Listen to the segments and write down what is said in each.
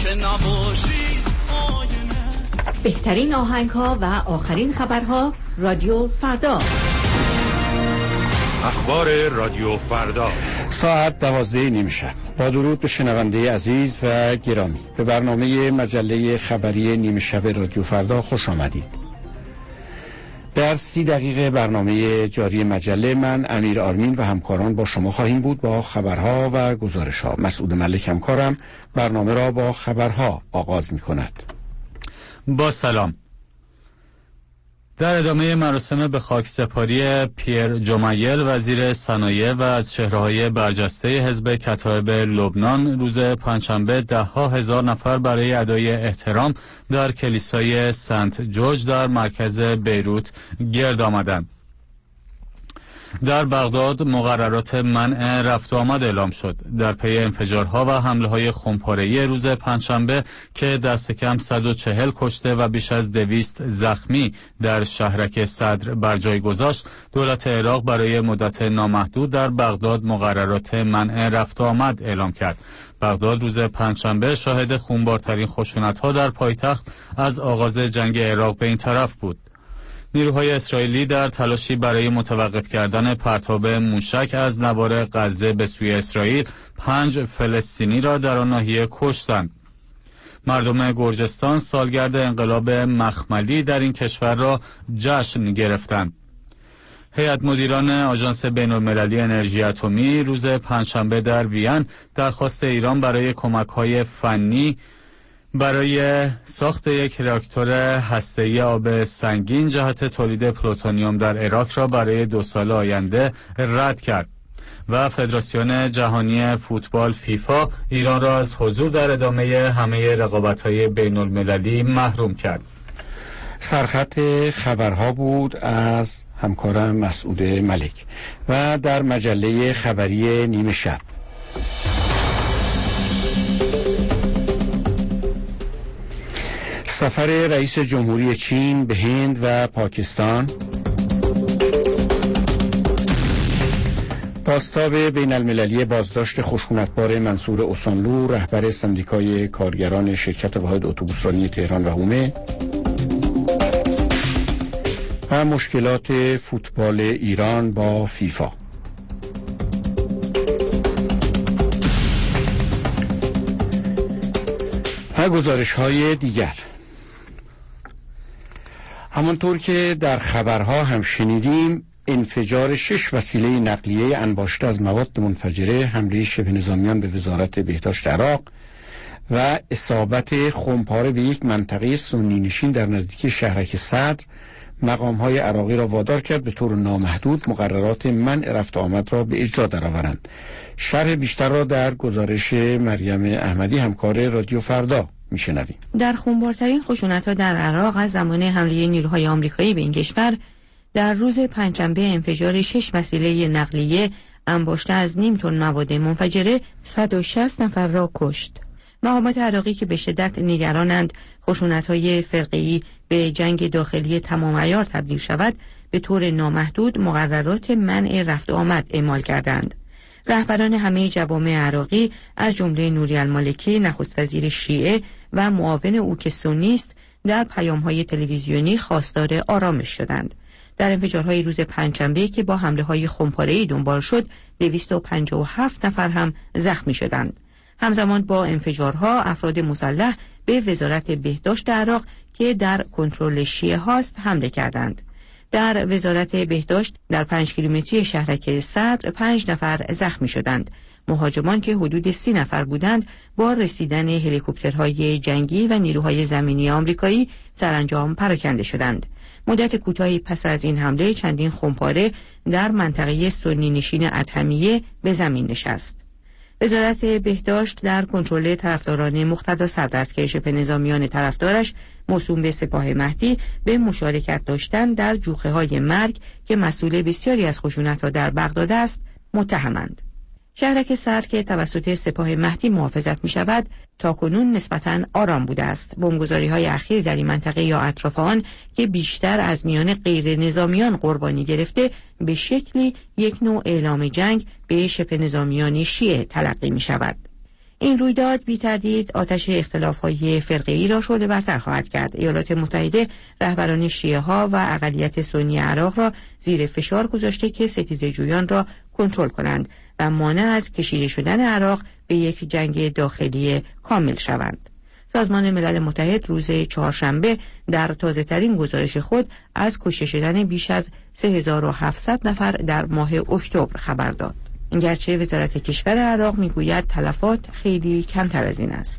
که نباشی آینه. بهترین آهنگ‌ها و آخرین خبرها رادیو فردا. اخبار رادیو فردا ساعت 12 نیم شب. با درود به شنونده عزیز و گرامی، به برنامه مجله خبری نیمه شب رادیو فردا خوش آمدید. در 30 دقیقه برنامه جاری مجله من امیر آرمین و همکاران با شما خواهیم بود با خبرها و گزارش‌ها. مسعود ملک همکارم برنامه را با خبرها آغاز می‌کند. با سلام. در ادامه مراسم به خاکسپاری پیر جمایل وزیر صنایع و از چهره‌های برجسته حزب کتایب لبنان روز پنجشنبه ده‌ها هزار نفر برای ادای احترام در کلیسای سنت جورج در مرکز بیروت گرد آمدند. در بغداد مقررات منع رفت و آمد اعلام شد در پی انفجارها و حمله‌های خمپاره‌ای روز پنجشنبه که دست کم 140 کشته و بیش از 200 زخمی در شهرک صدر بر جای گذاشت. دولت عراق برای مدت نامحدود در بغداد مقررات منع رفت و آمد اعلام کرد. بغداد روز پنجشنبه شاهد خونبارترین خشونت‌ها در پایتخت از آغاز جنگ عراق به این طرف بود. نیروهای اسرائیلی در تلاشی برای متوقف کردن پرتاب موشک از نوار غزه به سوی اسرائیل 5 فلسطینی را در آن ناحیه کشتند. مردم گرجستان سالگرد انقلاب مخملی در این کشور را جشن گرفتند. هیئت مدیران آژانس بین‌المللی انرژی اتمی روز پنجشنبه در وین درخواست ایران برای کمک‌های فنی برای ساخت یک راکتور هسته‌ای آب سنگین جهت تولید پلوتونیوم در عراق را برای 2 سال آینده رد کرد و فدراسیون جهانی فوتبال فیفا ایران را از حضور در ادامه همه رقابت‌های بین‌المللی محروم کرد. سرخط خبرها بود از همکارم مسعود ملک. و در مجله خبری نیمه شب سفر رئیس جمهوری چین به هند و پاکستان، بازتاب بین المللی بازداشت خشونتبار منصور اوسانلو رهبر سندیکای کارگران شرکت واحد اتوبوسرانی تهران و حومه و مشکلات فوتبال ایران با فیفا. و گزارش‌های دیگر. همانطور که در خبرها هم شنیدیم، انفجار 6 وسیله نقلیه انباشته از مواد منفجره، حمله شبه نظامیان به وزارت بهداشت عراق و اصابت خمپاره به یک منطقه سنی نشین در نزدیکی شهرک صدر مقام‌های عراقی را وادار کرد به طور نامحدود مقررات منع رفت و آمد را به اجرا درآورند. شرح بیشتر را در گزارش مریم احمدی همکار رادیو فردا میشنویم. در خونبارترین خشونت‌ها در عراق از زمان حمله نیروهای آمریکایی به این کشور در روز پنجشنبه انفجار 6 وسیله نقلیه انباشته از نیم تن مواد منفجره 160 نفر را کشت. مقامات عراقی که به شدت نگرانند خشونت‌های فرقه‌ای به جنگ داخلی تمام عیار تبدیل شود، به طور نامحدود مقررات منع رفت و آمد اعمال کردند. رهبران همه جوامع عراقی از جمله نوری المالکی نخست وزیر شیعه و معاون او که سنی است در پیام‌های تلویزیونی خواستار آرامش شدند. در انفجارهای روز پنجشنبه که با حمله‌های خمپاره‌ای دنبال شد 257 نفر هم زخمی شدند. همزمان با انفجارها افراد مسلح به وزارت بهداشت عراق که در کنترل شیعه هاست حمله کردند. در وزارت بهداشت در 5 کیلومتری شهرک صدر 5 نفر زخمی شدند. مهاجمان که حدود 30 نفر بودند با رسیدن هلیکوپترهای جنگی و نیروهای زمینی آمریکایی سرانجام پراکنده شدند. مدت کوتاهی پس از این حمله چندین خمپاره در منطقه سنی نشین ادهمیه به زمین نشست. وزارت بهداشت در کنترل طرفداران مقتدا صدر است که شبه نظامیان طرفدارش موسوم به سپاه مهدی به مشارکت داشتن در جوخه‌های مرگ که مسئول بسیاری از خشونت‌ها در بغداد است متهمند. شهرک صدر که توسط سپاه مهدی محافظت می شود تاکنون نسبتاً آرام بوده است. بمبگذاری‌های اخیر در این منطقه یا اطراف آن که بیشتر از میان غیر نظامیان قربانی گرفته به شکلی یک نوع اعلام جنگ به شبه نظامیان شیعه تلقی می شود. این رویداد بی تردید آتش اختلاف‌های فرقه‌ای را شعله برتر خواهد کرد. ایالات متحده رهبران شیعه‌ها و اقلیت سنی عراق را زیر فشار گذاشته که ستیزجویان را کنترل کنند و مانع از کشیده شدن عراق به یک جنگ داخلی کامل شوند. سازمان ملل متحد روز چهارشنبه در تازه‌ترین گزارش خود از کشته شدن بیش از 3700 نفر در ماه اکتبر خبر داد. گرچه وزارت کشور عراق میگوید تلفات خیلی کمتر از این است.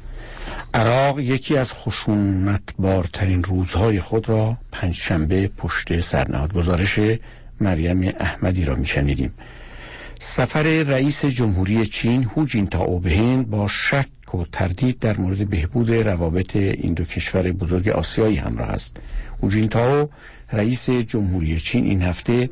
عراق یکی از خشونتبارترین روزهای خود را پنجشنبه پشت سر نهاد. گزارش مریم احمدی را میشنیدیم. سفر رئیس جمهوری چین هو جینتائو به هند با شک و تردید در مورد بهبود روابط این دو کشور بزرگ آسیایی همراه است. هو جینتائو رئیس جمهوری چین این هفته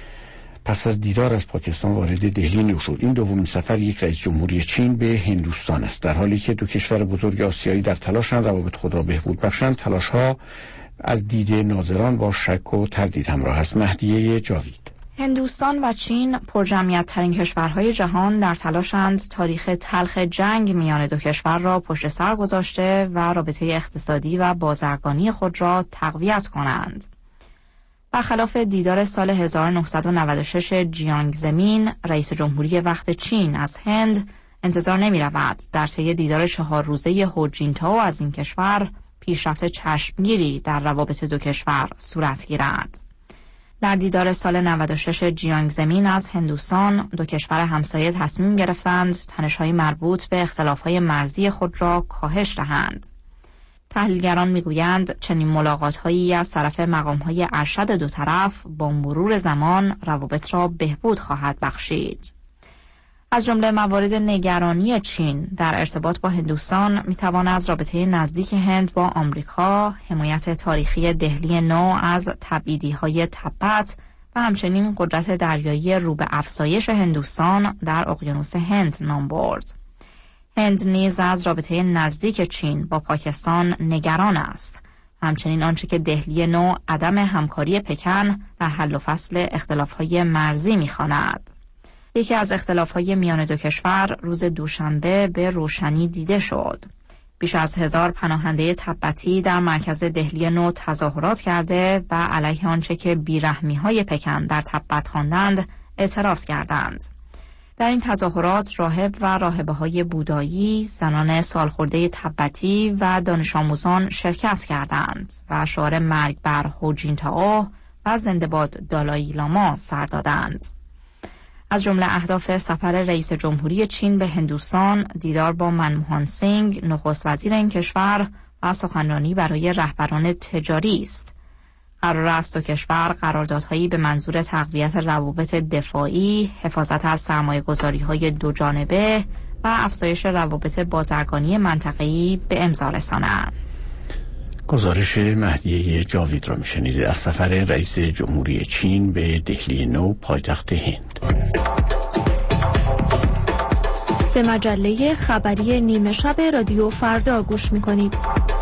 پس از دیدار از پاکستان وارد دهلی نو شد. این دومین سفر یک رئیس جمهوری چین به هندوستان است، در حالی که دو کشور بزرگ آسیایی در تلاشند روابط خود را بهبود بخشند. تلاش‌ها از دید ناظران با شک و تردید همراه است. مهدیه جاوید. هندوستان و چین پرجمعیت ترین کشورهای جهان در تلاشند تاریخ تلخ جنگ میان دو کشور را پشت سر گذاشته و رابطه اقتصادی و بازرگانی خود را تقویت کنند. برخلاف دیدار سال 1996 جیانگ زمین، رئیس جمهوری وقت چین از هند انتظار نمی رود در طی دیدار 4 روزه هو جینتائو از این کشور پیشرفت چشمگیری در روابط دو کشور صورت گیرد. در دیدار سال 96 جیانگ زمین از هندوستان، دو کشور همسایه تصمیم گرفتند تنش‌های مربوط به اختلاف‌های مرزی خود را کاهش دهند. تحلیلگران میگویند چنین ملاقات‌هایی از طرف مقام‌های ارشد دو طرف با مرور زمان روابط را بهبود خواهد بخشید. از جمله موارد نگرانی چین در ارتباط با هندوستان میتواند از رابطه نزدیک هند با آمریکا، حمایت تاریخی دهلی نو از تبعیدی‌های تبت و همچنین قدرت دریایی رو به افزایش هندوستان در اقیانوس هند نام برد. هند نیز از رابطه نزدیک چین با پاکستان نگران است. همچنین آنچه که دهلی نو عدم همکاری پکن در حل و فصل اختلاف‌های مرزی می‌خواند. یکی از اختلاف‌های میان دو کشور روز دوشنبه به روشنی دیده شد. بیش از 1000 پناهنده تبتی در مرکز دهلی نو تظاهرات کرده و علیه آنچه که بیرحمی‌های پکن در تبت خواندند اعتراض کردند. در این تظاهرات راهب و راهبه‌های بودایی، زنان سالخورده تبتی و دانش آموزان شرکت کردند و شعار مرگ بر هو جینتائو و زنده باد دالای لاما سر دادند. از جمله اهداف سفر رئیس جمهوری چین به هندوستان، دیدار با منموهان سینگ، نخست وزیر این کشور و سخنرانی برای رهبران تجاری است. قرار است دو کشور قراردادهایی به منظور تقویت روابط دفاعی، حفاظت از سرمایه‌گذاری‌های دو جانبه و افزایش روابط بازرگانی منطقه‌ای به امضا رسانند. گزارش مهدیه جاوید را میشنید از سفر رئیس جمهوری چین به دهلی نو پایتخت هند. به مجله خبری نیمه شب رادیو فردا گوش میکنید.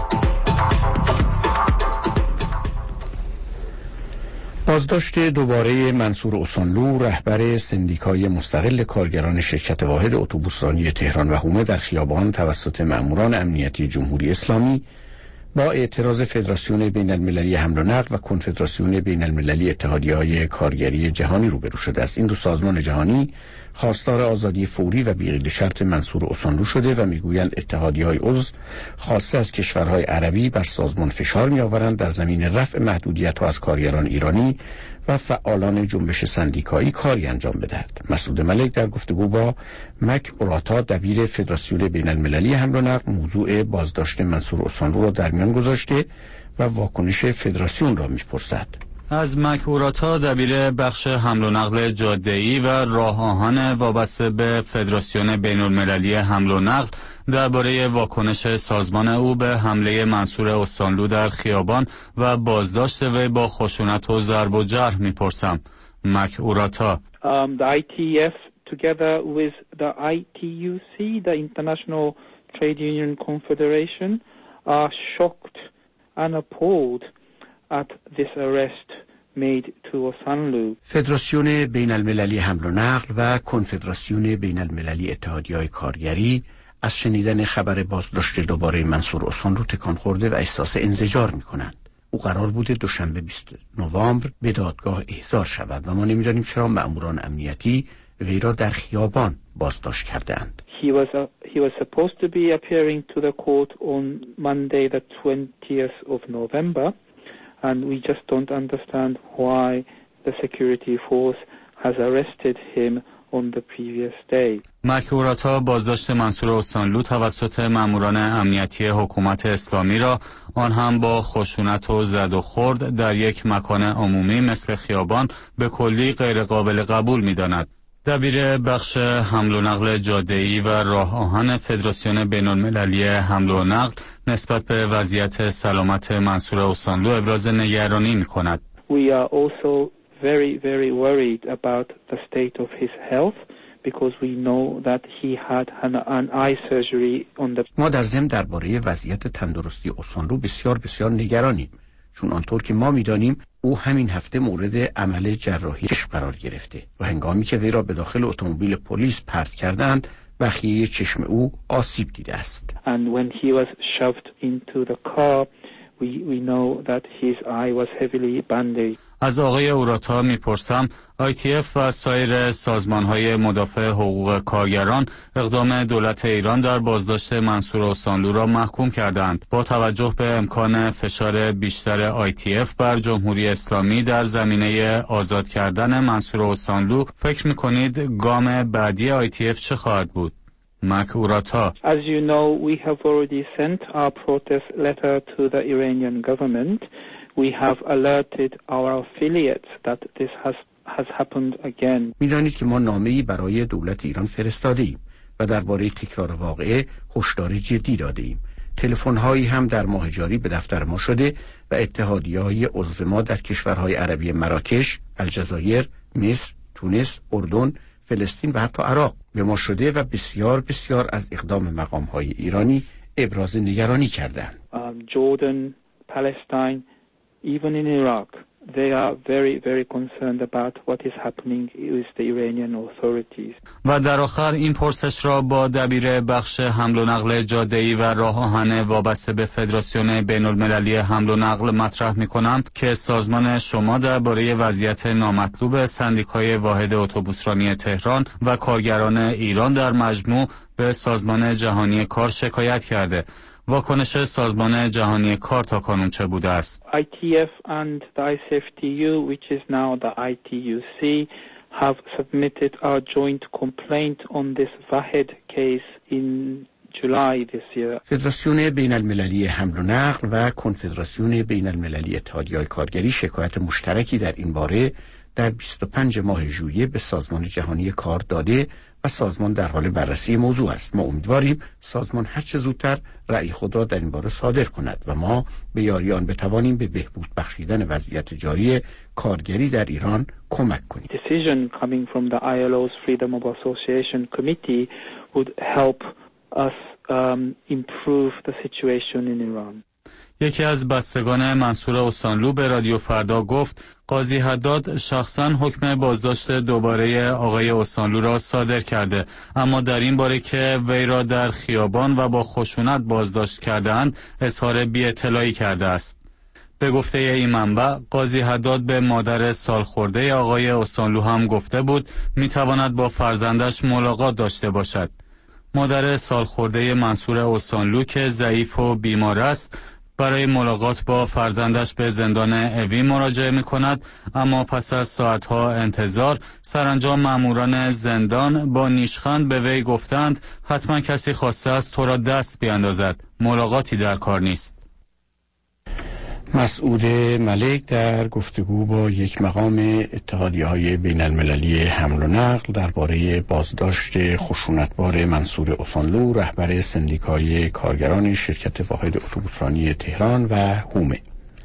بازداشت دوباره منصور اوسانلو، رهبر سندیکای مستقل کارگران شرکت واحد اتوبوسرانی تهران و حومه در خیابان توسط مأموران امنیتی جمهوری اسلامی، با اعتراض فدراسیون بین المللی حمل و نقل و کنفدراسیون بین المللی اتحادیه‌های کارگری جهانی روبرو شده است. این دو سازمان جهانی خواستار آزادی فوری و بی‌قید شرط منصور اوسانلو شده و میگویند اتحادیه‌های عضو خاصه از کشورهای عربی بر سازمان فشار می‌آورند در زمین رفع محدودیت‌ها از کارگران ایرانی و فعالان جنبش سندیکایی کاری انجام بدهد. مسعود ملک در گفتگو با مک اوراتا، دبیر فدراسیون بین المللی حمل و نقل، موضوع بازداشت منصور اوسانلو را در میان گذاشته و واکنش فدراسیون را می‌پرسد. از مک اوراتا، دبیر بخش حمل و نقل جاده‌ای و راه آهن وابسته به فدراسیون بین المللی حمل و نقل، درباره واکنش سازمان او به حمله منصور اوسانلو در خیابان و بازداشت وی با خشونت و ضرب و جرح میپرسم. مک اوراتا: The ITF together with the ITUC, the International Trade Union Confederation, are shocked and appalled at this arrest made to Osanlu. فدراسیون بین المللی حمل و نقل و کنفدراسیون بین المللی اتحادیه‌های کارگری از شنیدن خبر بازداشت دوباره منصور اوسانلو تکان خورده و احساس انزجار می‌کنند. او قرار بوده دوشنبه 20 نوامبر به دادگاه احضار شود و ما نمی‌دانیم چرا مأموران امنیتی وی را در خیابان بازداشت کردند. He was supposed to be appearing to the court on Monday the 20th of November and we just don't understand why the security force has arrested him on the previous day. مکوراتا بازداشت منصور اوسانلو توسط ماموران امنیتی حکومت اسلامی را آن هم با خشونت و زد و خورد در یک مکان عمومی مثل خیابان به کلی غیر قابل قبول می‌داند. دبیر بخش حمل و نقل جاده‌ای و راه آهن فدراسیون بین‌المللی حمل و نقل نسبت به وضعیت سلامت منصور اوسانلو ابراز نگرانی می‌کند. We are also very worried about the state of his health because we know that he had an eye surgery on the ما در ضمن درباره وضعیت تندرستی اوسانلو بسیار نگرانیم، چون آنطور که ما می‌دانیم او همین هفته مورد عمل جراحی چشم قرار گرفته و هنگامی که وی را به داخل اتومبیل پلیس پرت کردند بخیه چشم او آسیب دیده است. And when he was shoved into the car we know that his eye was heavily bandaged. از آقای اوراتا میپرسم ITF و سایر سازمان‌های مدافع حقوق کارگران اقدام دولت ایران در بازداشت منصور اوسانلو را محکوم کردند. با توجه به امکان فشار بیشتر ITF بر جمهوری اسلامی در زمینه آزاد کردن منصور اوسانلو فکر می‌کنید گام بعدی ITF چه خواهد بود؟ مکوراتا: As you know, we have already sent our protest letter to the Iranian government. We have alerted our affiliates that this has happened again. می‌دانید که ما نامه‌ای برای دولت ایران فرستاده‌ایم و درباره تکرار واقعه هشدار جدی داده‌ایم. تلفن‌هایی هم در ماه جاری به دفتر ما شده و اتحادیه‌های عضو ما در کشورهای عربی مراکش، الجزایر، مصر، تونس، اردن، فلسطین و حتی عراق به ما شده و بسیار از اقدام مقام‌های ایرانی ابراز نگرانی کردند. Jordan, Palestine, even in Iraq, they are very concerned about what is happening with the Iranian authorities. و در آخر این پرسش را با دبیر بخش حمل و نقل جاده‌ای و راه آهن وابسته به فدراسیون بین‌المللی حمل و نقل مطرح می‌کنم که سازمان شما درباره وضعیت نامطلوب سندیکای واحد اتوبوسرانی تهران و کارگران ایران در مجموع به سازمان جهانی کار شکایت کرده. واکنش سازمان جهانی کار تا کنون چه بوده است؟ ITF and the ICFTU, which is now the ITUC, have submitted our joint complaint on this Wahed case in July this year. فدراسیون بین المللی حمل و نقل و کنفدراسیون بین المللی اتحادیه‌های کارگری شکایت مشترکی در این باره در 25 ماه ژوئیه به سازمان جهانی کار داده و سازمان در حال بررسی موضوع است. ما امیدواریم سازمان هر چه زودتر رأی خود را در این باره صادر کند و ما به یاری آن بتوانیم به بهبود بخشیدن وضعیت جاری کارگری در ایران کمک کنیم. Decision coming from the ILO's Freedom of Association Committee would help us improve the situation in Iran. یکی از بستگان منصور اوسانلو به رادیو فردا گفت قاضی حداد شخصاً حکم بازداشت دوباره آقای اوسانلو را صادر کرده، اما در این باره که وی را در خیابان و با خشونت بازداشت کرده‌اند اظهار بی‌اطلاعی کرده است. به گفته این منبع قاضی حداد به مادر سالخورده آقای اوسانلو هم گفته بود میتواند با فرزندش ملاقات داشته باشد. مادر سالخورده منصور اوسانلو که ضعیف و بیمار است برای ملاقات با فرزندش به زندان اوین مراجعه می کند، اما پس از ساعتها انتظار سرانجام ماموران زندان با نیشخند به وی گفتند حتما کسی خواسته است تو را دست بیاندازد، ملاقاتی در کار نیست. مسعود ملک در گفتگو با یک مقام اتحادیه‌های بین المللی حمل و نقل درباره بازداشت خشونتبار منصور اوسانلو رهبر سندیکای کارگران شرکت واحد اتوبوسرانی تهران و هومه.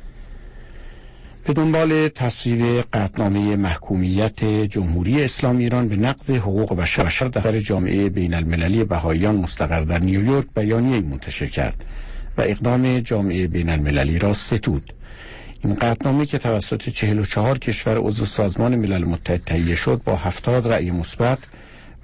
به دنبال تصویب قطعنامه محکومیت جمهوری اسلامی ایران به نقض حقوق بشر دفتر جامعه بین المللی بهائیان مستقر در نیویورک بیانیه‌ای منتشر کرد و اقدام جامعه بین المللی را ستود. این قطعنامه که توسط 44 کشور عضو سازمان ملل متحد تهیه شد با 70 رأی مثبت و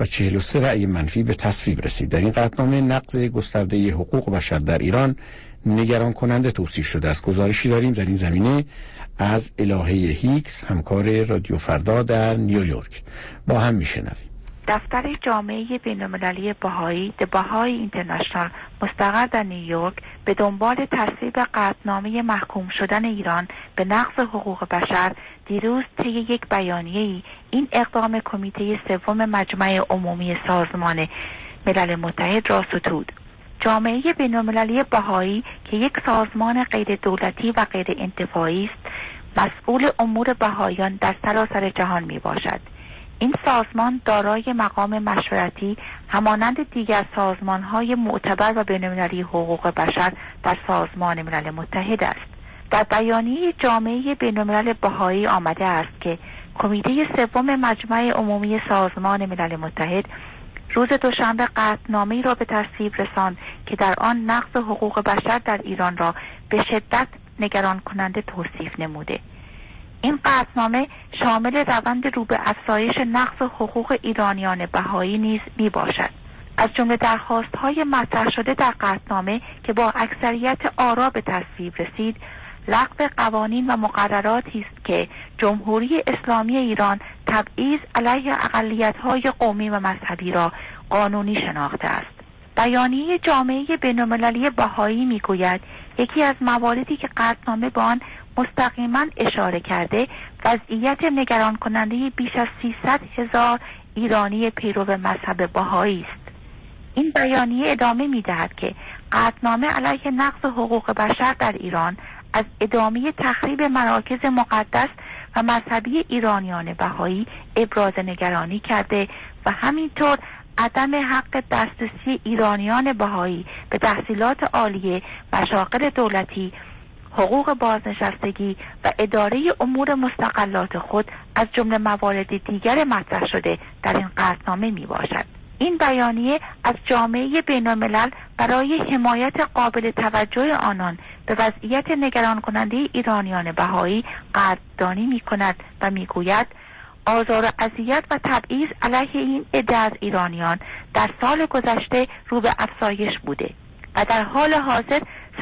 و 43 رأی منفی به تصویب رسید. در این قطعنامه نقض گسترده حقوق بشر در ایران نگران کننده توصیف شده است. گزارشی داریم در این زمینه از الهه هیکس، همکار رادیو فردا در نیویورک. با هم میشنویم. دفتر جامعه بین‌المللی بهایی The Baha'i International مستقر در نیویورک به دنبال تصویب قطعنامه محکوم شدن ایران به نقض حقوق بشر دیروز طی یک بیانیه‌ای این اقدام کمیته سوم مجمع عمومی سازمان ملل متحد را ستود. جامعه بین‌المللی بهایی که یک سازمان غیر دولتی و غیر انتفاعی است، مسئول امور بهاییان در سراسر جهان می باشد. این سازمان دارای مقام مشورتی همانند دیگر سازمان‌های معتبر و بین‌المللی حقوق بشر در سازمان ملل متحد است. در بیانیه جامعه بین‌الملل بهایی آمده است که کمیته سوم مجمع عمومی سازمان ملل متحد روز دوشنبه قطعنامه‌ای را به تصویب رساند که در آن نقض حقوق بشر در ایران را به شدت نگران کننده توصیف نموده. این قطعنامه شامل روند رو به افزایش نقض حقوق ایرانیان بهایی نیز می باشد. از جمله درخواست‌های مطرح شده در قطعنامه که با اکثریت آرا به تصویب رسید، لغو قوانین و مقرراتی است که جمهوری اسلامی ایران تبعیض علیه اقلیت‌های قومی و مذهبی را قانونی شناخته است. بیانیه جامعه بین‌المللی بهایی می‌گوید یکی از مواردی که قطعنامه به آن مستقیما اشاره کرده وضعیت نگران کننده بیش از 300,000 ایرانی پیرو مذهب بهایی است. این بیانیه ادامه می‌دهد که قطعنامه علیه نقض حقوق بشر در ایران از ادامه تخریب مراکز مقدس و مذهبی ایرانیان بهایی ابراز نگرانی کرده و همینطور عدم حق دسترسی ایرانیان بهایی به تحصیلات عالیه، مشاغل دولتی، حقوق بازنشستگی و اداره امور مستقلات خود از جمله موارد دیگر مطرح شده در این قطعنامه می باشد. این بیانیه از جامعه بین‌الملل برای حمایت قابل توجه آنان به وضعیت نگران کننده ایرانیان بهایی قدردانی می کند و می گوید آزار و اذیت و تبعیض علیه این عده از ایرانیان در سال گذشته رو به افزایش بوده و در حال حاضر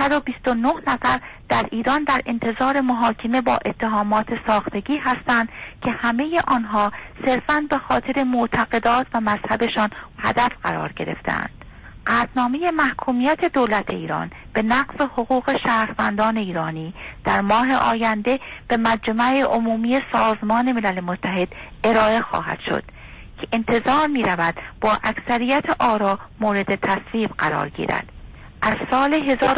129 نفر در ایران در انتظار محاکمه با اتهامات ساختگی هستند که همه آنها صرفاً به خاطر معتقدات و مذهبشان هدف قرار گرفتند. قطعنامه محکومیت دولت ایران به نقض حقوق شهروندان ایرانی در ماه آینده به مجمع عمومی سازمان ملل متحد ارائه خواهد شد که انتظار می رود با اکثریت آرا مورد تصویب قرار گیرد. از سال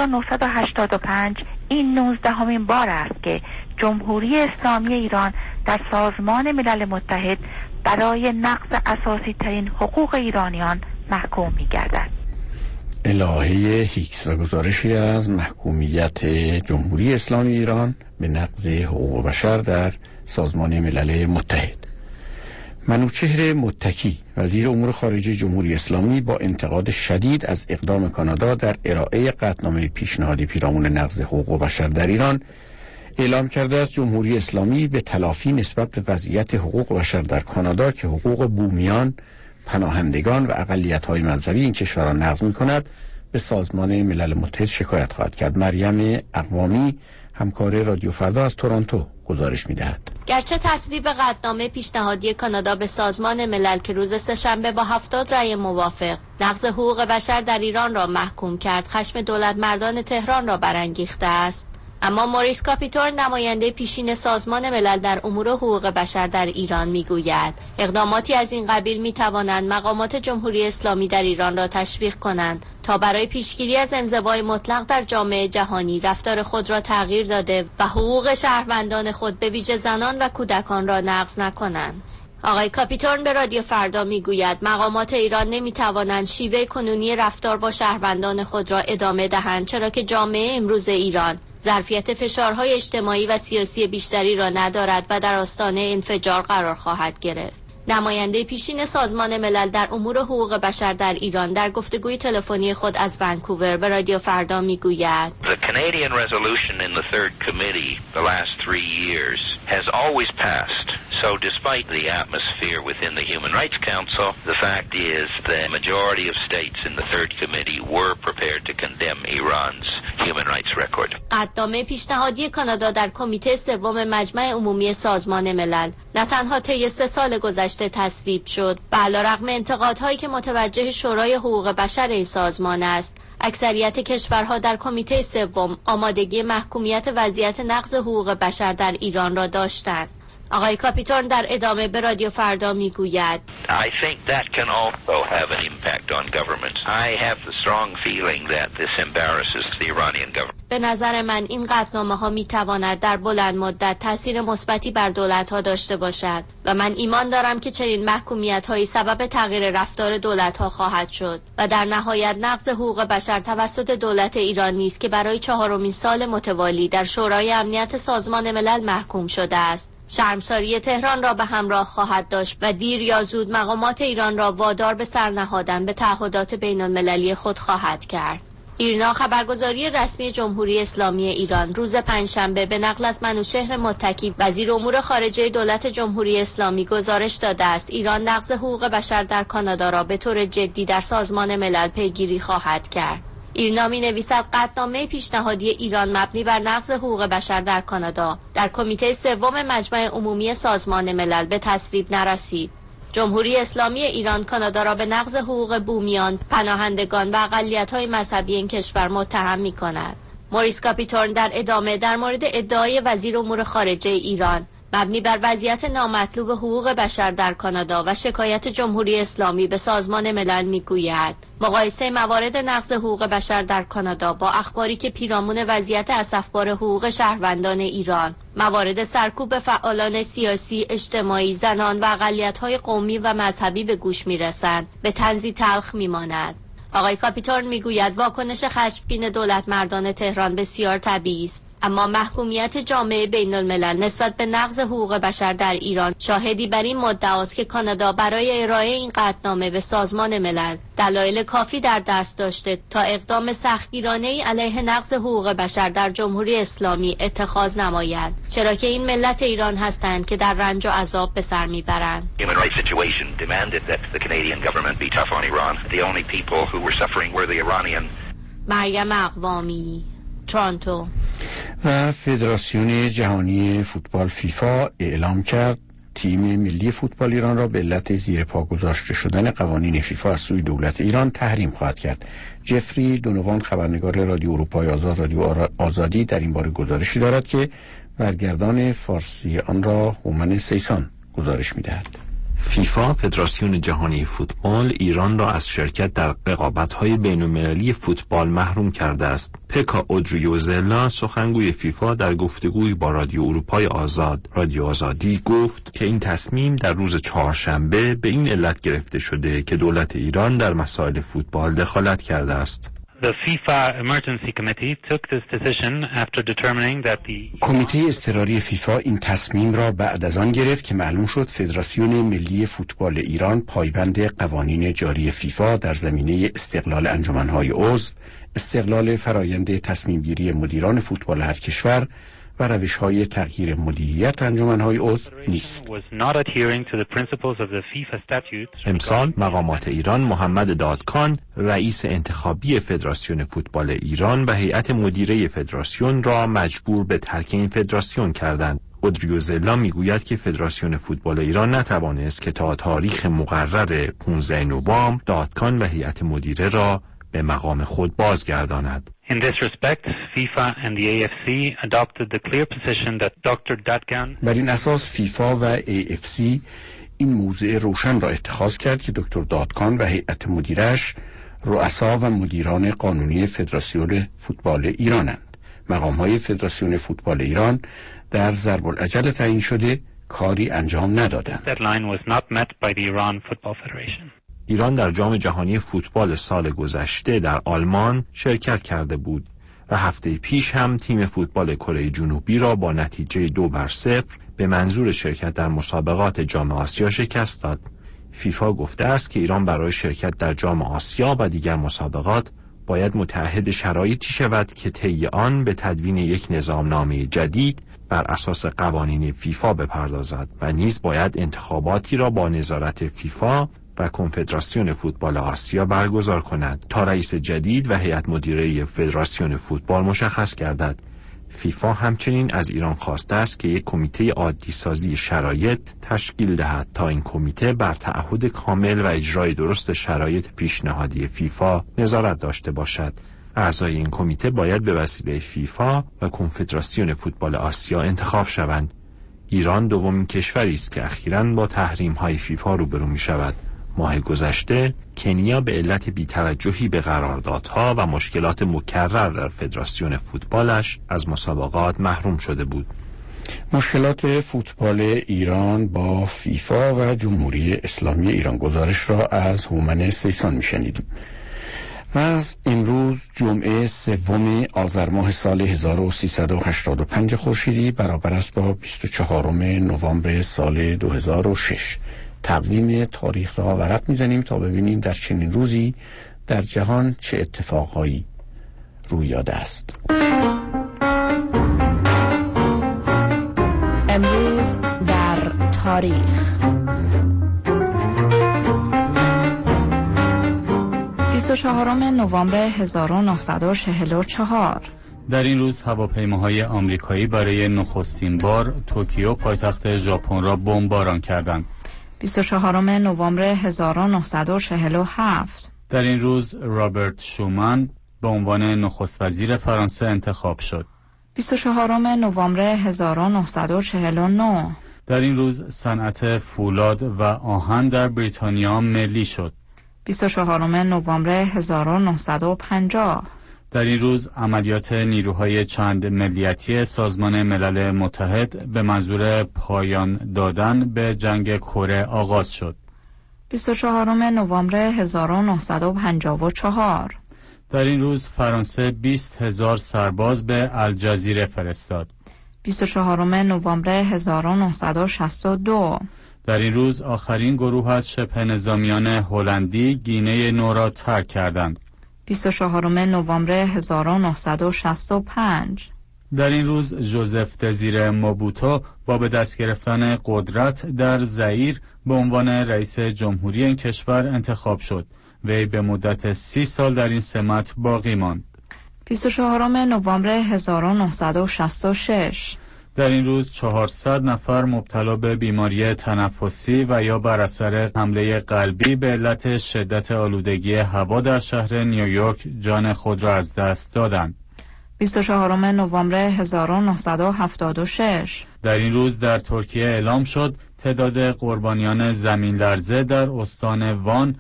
1985 این 19مین بار است که جمهوری اسلامی ایران در سازمان ملل متحد برای نقض اساسی ترین حقوق ایرانیان محکوم می گردد. الهه هیکس و گزارشی از محکومیت جمهوری اسلامی ایران به نقض حقوق بشر در سازمان ملل متحد. منوچهر متکی وزیر امور خارجه جمهوری اسلامی با انتقاد شدید از اقدام کانادا در ارائه قطعنامه پیشنهادی پیرامون نقض حقوق بشر در ایران اعلام کرده است جمهوری اسلامی به تلافی نسبت به وضعیت حقوق بشر در کانادا که حقوق بومیان، پناهندگان و اقلیت‌های مذهبی این کشوران نقض می‌کند به سازمان ملل متحد شکایت خواهد کرد. مریم اقوامی همکار رادیو فردا از تورنتو گزارش می‌دهد. گرچه تصویب قطعنامه پیشنهادی کانادا به سازمان ملل که روز سه‌شنبه با 70 رأی موافق نقض حقوق بشر در ایران را محکوم کرد، خشم دولت مردان تهران را برانگیخته است، اما موریس کاپیتور نماینده پیشین سازمان ملل در امور حقوق بشر در ایران میگوید اقداماتی از این قبیل میتوانند مقامات جمهوری اسلامی در ایران را تشویق کنند تا برای پیشگیری از انزوای مطلق در جامعه جهانی رفتار خود را تغییر داده و حقوق شهروندان خود به ویژه زنان و کودکان را نقض نکنند. آقای کاپیتورن به رادیو فردا میگوید مقامات ایران نمیتوانند شیوه کنونی رفتار با شهروندان خود را ادامه دهند، چرا که جامعه امروز ایران ظرفیت فشارهای اجتماعی و سیاسی بیشتری را ندارد و در آستانه انفجار قرار خواهد گرفت. نماینده پیشین سازمان ملل در امور حقوق بشر در ایران در گفتگوی تلفنی خود از ونکوور به رادیو فردا میگوید The Canadian resolution in the third committee the last 3 years has always passed So despite the atmosphere within the Human Rights Council, the fact is the majority of states in the Third Committee were prepared to condemn Iran's human rights record. قطعنامه پیشنهادی کانادا در کمیته سوم مجمع عمومی سازمان ملل نه تنها طی 3 سال گذشته تصویب شد، بل علیرغم انتقادهایی که متوجه شورای حقوق بشر این سازمان است، اکثریت کشورها در کمیته سوم آمادگی محکومیت وضعیت نقض حقوق بشر در ایران را داشتند. آقای کاپیتان در ادامه به رادیو فردا میگوید I think that can also have an impact on governments. I have the strong feeling that this embarrasses the Iranian government. به نظر من این قطعنامه ها می تواند در بلند مدت تاثیر مثبتی بر دولت ها داشته باشد و من ایمان دارم که چنین محکومیت هایی سبب تغییر رفتار دولت ها خواهد شد و در نهایت نقض حقوق بشر توسط دولت ایران نیست که برای 4مین سال متوالی در شورای امنیت سازمان ملل محکوم شده است. شرمساری تهران را به همراه خواهد داشت و دیر یا زود مقامات ایران را وادار به سرنهادن به تعهدات بین المللی خود خواهد کرد. ایرنا خبرگزاری رسمی جمهوری اسلامی ایران روز پنجشنبه به نقل از منوچهر متکی وزیر امور خارجه دولت جمهوری اسلامی گزارش داده است ایران نقض حقوق بشر در کانادا را به طور جدی در سازمان ملل پیگیری خواهد کرد. ایرنا می نویسد قطعنامه پیشنهادی ایران مبنی بر نقض حقوق بشر در کانادا در کمیته سوم مجمع عمومی سازمان ملل به تصویب نرسید. جمهوری اسلامی ایران کانادا را به نقض حقوق بومیان، پناهندگان و اقلیت‌های مذهبی این کشور متهم می‌کند. موریس کاپیتورن در ادامه در مورد ادعای وزیر امور خارجه ایران مبنی بر وضعیت نامطلوب حقوق بشر در کانادا و شکایت جمهوری اسلامی به سازمان ملل میگوید مقایسه موارد نقض حقوق بشر در کانادا با اخباری که پیرامون وضعیت اسفبار حقوق شهروندان ایران، موارد سرکوب فعالان سیاسی، اجتماعی، زنان و اقلیت‌های قومی و مذهبی به گوش میرسند، به طنزی تلخ میماند. آقای کاپیتورن میگوید واکنش خشمگین دولت مردان تهران بسیار طبیعی است، اما محکومیت جامعه بین الملل نسبت به نقض حقوق بشر در ایران شاهدی بر این مدعاست که کانادا برای ارائه این قطعنامه به سازمان ملل دلایل کافی در دست داشته تا اقدام سختگیرانه‌ای علیه نقض حقوق بشر در جمهوری اسلامی اتخاذ نماید، چرا که این ملت ایران هستند که در رنج و عذاب به سر میبرند. Human rights situation demanded that the Canadian government be tough on Iran. The only people who were suffering were the Iranian. مریم اقوامی، تورنتو. و فدراسیون جهانی فوتبال فیفا اعلام کرد تیم ملی فوتبال ایران را به علت زیر پا گذاشته شدن قوانین فیفا از سوی دولت ایران تحریم خواهد کرد. جفری دونوان خبرنگار رادیو اروپای آزاد رادیو آزادی در این باره گزارشی دارد که برگردان فارسی آن را هومن سیسان گزارش می‌دهد. فیفا فدراسیون جهانی فوتبال ایران را از شرکت در رقابت‌های بین‌المللی فوتبال محروم کرده است. پکا اودریوزلا سخنگوی فیفا در گفتگویی با رادیو اروپای آزاد رادیو آزادی گفت که این تصمیم در روز چهارشنبه به این علت گرفته شده که دولت ایران در مسائل فوتبال دخالت کرده است. The FIFA Emergency Committee took this decision after determining that the کمیته اضطراری فیفا این تصمیم را بعد از آن گرفت که معلوم شد فدراسیون ملی فوتبال ایران پایبند قوانین جاری فیفا در زمینه استقلال انجمن‌های عضو، استقلال فرایند تصمیم‌گیری مدیران فوتبال هر کشور و روش‌های تغییر مدیریت انجمن‌های عضو نیست. امسال مقامات ایران محمد دادکان رئیس انتخابی فدراسیون فوتبال ایران و هیئت مدیره فدراسیون را مجبور به ترک این فدراسیون کردند. اودریوزلا میگوید که فدراسیون فوتبال ایران نتوانست که تا تاریخ مقرر 15 نوامبر دادکان و هیئت مدیره را به مقام خود بازگرداند. In this respect, FIFA and the AFC adopted the clear position that Dr. Dadgan بر این اساس فیفا و AFC این موضع روشن را اتخاذ کرد که دکتر دادکان و هیئت مدیرش رؤسا و مدیران قانونی فدراسیون فوتبال ایرانند. مقام‌های فدراسیون فوتبال ایران در ضرب العجل تعیین شده کاری انجام ندادند. deadline was not met by the Iran Football Federation. ایران در جام جهانی فوتبال سال گذشته در آلمان شرکت کرده بود و هفته پیش هم تیم فوتبال کره جنوبی را با نتیجه 2-0 به منظور شرکت در مسابقات جام آسیا شکست داد. فیفا گفته است که ایران برای شرکت در جام آسیا و دیگر مسابقات باید متعهد شرایطی شود که طی آن به تدوین یک نظامنامه جدید بر اساس قوانین فیفا بپردازد و نیز باید انتخاباتی را با نظارت فیفا و کنفدراسیون فوتبال آسیا برگزار کند تا رئیس جدید و هیئت مدیره فدراسیون فوتبال مشخص گردد. فیفا همچنین از ایران خواسته است که یک کمیته عادی سازی شرایط تشکیل دهد تا این کمیته بر تعهد کامل و اجرای درست شرایط پیشنهادی فیفا نظارت داشته باشد. اعضای این کمیته باید به وسیله فیفا و کنفدراسیون فوتبال آسیا انتخاب شوند. ایران دومین کشوری است که اخیراً با تحریم‌های فیفا روبرو می‌شود. ماه گذشته کنیا به علت بی‌توجهی به قراردادها و مشکلات مکرر در فدراسیون فوتبالش از مسابقات محروم شده بود. مشکلات فوتبال ایران با فیفا و جمهوری اسلامی ایران، گزارش را از هومن سیسان میشنیدیم. و از امروز جمعه 3 آذر ماه سال 1385 خورشیدی برابر است با 24 نوامبر سال 2006. تقویم تاریخ را ورق میزنیم تا ببینیم در چنین روزی در جهان چه اتفاقهایی روی داده است. امروز در تاریخ 24 نوامبر 1944 در این روز هواپیماهای آمریکایی برای نخستین بار توکیو پایتخت ژاپن را بمباران کردند. 24 نوامبر 1947 در این روز رابرت شومان به عنوان نخست وزیر فرانسه انتخاب شد. 24 نوامبر 1949 در این روز صنعت فولاد و آهن در بریتانیا ملی شد. 24 نوامبر 1950 در این روز عملیات نیروهای چند ملیتی سازمان ملل متحد به منظور پایان دادن به جنگ کره آغاز شد. 24 نوامبر 1954 در این روز فرانسه 20,000 سرباز به الجزیره فرستاد. 24 نوامبر 1962 در این روز آخرین گروه از شبه نظامیان هلندی گینه نو را ترک کردند. 24 نوامبر 1965 در این روز ژوزف دزیر موبوتو با به دست گرفتن قدرت در زائیر به عنوان رئیس جمهوری این کشور انتخاب شد. وی به مدت 30 سال در این سمت باقی ماند. 24 نوامبر 1966 در این روز 400 نفر مبتلا به بیماری تنفسی و یا بر اثر حمله قلبی به علت شدت آلودگی هوا در شهر نیویورک جان خود را از دست دادند. 24 نوامبر 1976 در این روز در ترکیه اعلام شد تعداد قربانیان زمین لرزه در استان وان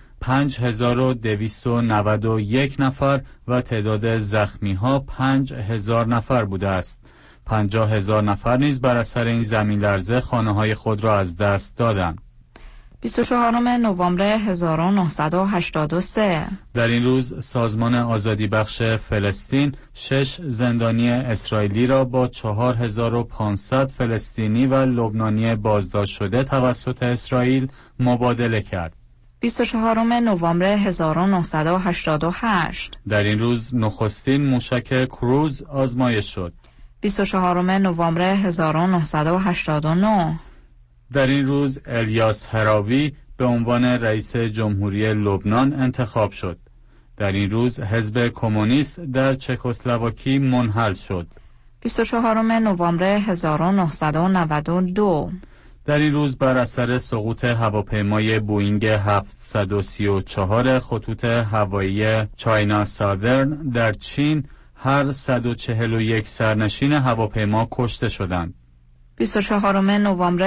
5291 نفر و تعداد زخمی ها 5000 نفر بوده است. 50,000 نفر نیز بر اثر این زمین لرزه خانه های خود را از دست دادند. 24 نوامبر 1983 در این روز سازمان آزادی بخش فلسطین 6 زندانی اسرائیلی را با 4500 فلسطینی و لبنانی بازداشت شده توسط اسرائیل مبادله کرد. 24 نوامبر 1988 در این روز نخستین موشک کروز آزمایش شد. 24 نوامبر 1989 در این روز الیاس هراوی به عنوان رئیس جمهوری لبنان انتخاب شد. در این روز حزب کمونیست در چکسلواکی منحل شد. 24 نوامبر 1992 در این روز بر اثر سقوط هواپیمای بوئینگ 734 خطوط هوایی چاینا سادرن در چین هر 141 سرنشین هواپیما کشته شدند. 24 نوامبر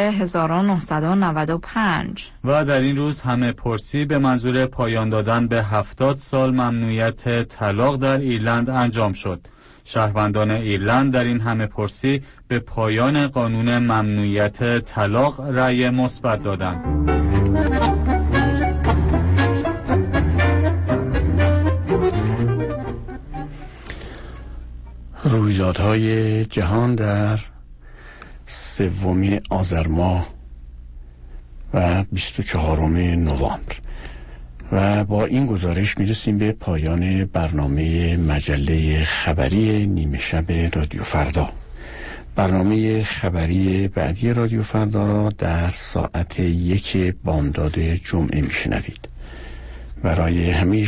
1995 و در این روز همه پرسی به منظور پایان دادن به 70 سال ممنوعیت طلاق در ایرلند انجام شد. شهروندان ایرلند در این همه پرسی به پایان قانون ممنوعیت طلاق رأی مثبت دادند. رویدادهای جهان در 3 آذر ماه و 24 نوامبر. و با این گزارش میرسیم به پایان برنامه مجله خبری نیمه شب رادیو فردا. برنامه خبری بعدی رادیو فردا را در ساعت 1 بامداد جمعه میشنوید. برای همه